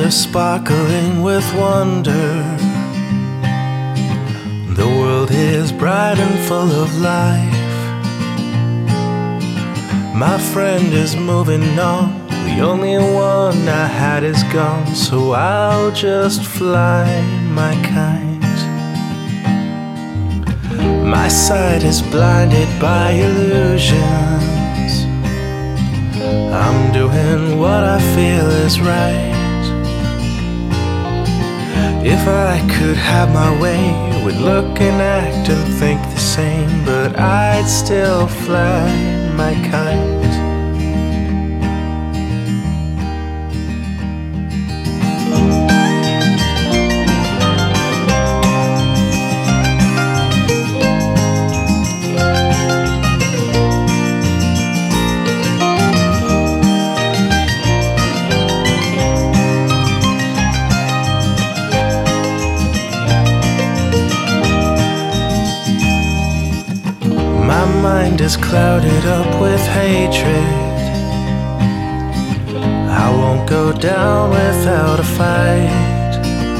water sparkling with wonder. The world is bright and full of life. My friend is moving on, the only one I had is gone, so I'll just fly my kite. My sight is blinded by illusions. I'm doing what I feel is right. If I could have my way, would look and act and think the same, but I'd still fly my kite. My mind is clouded up with hatred. I won't go down without a fight.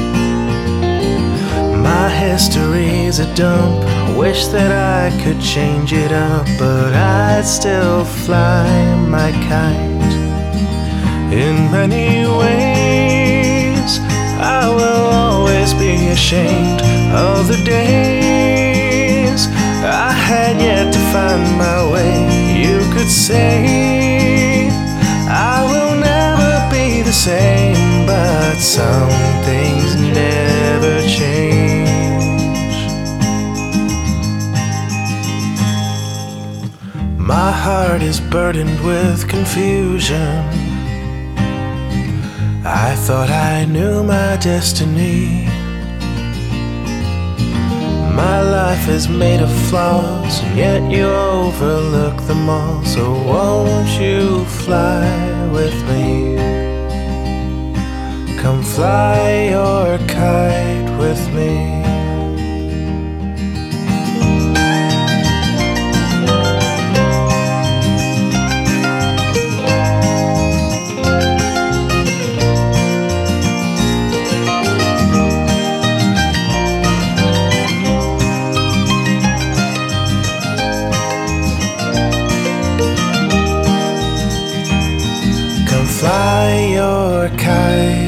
My history's a dump. Wish that I could change it up, but I'd still fly my kite. In many ways, I will always be ashamed of the days I had yet to find my way. You could say I will never be the same, but some things never change. My heart is burdened with confusion. I thought I knew my destiny. My life is made of flaws, and yet you overlook them all. So won't you fly with me? Come fly your kite with me. Fly your kite.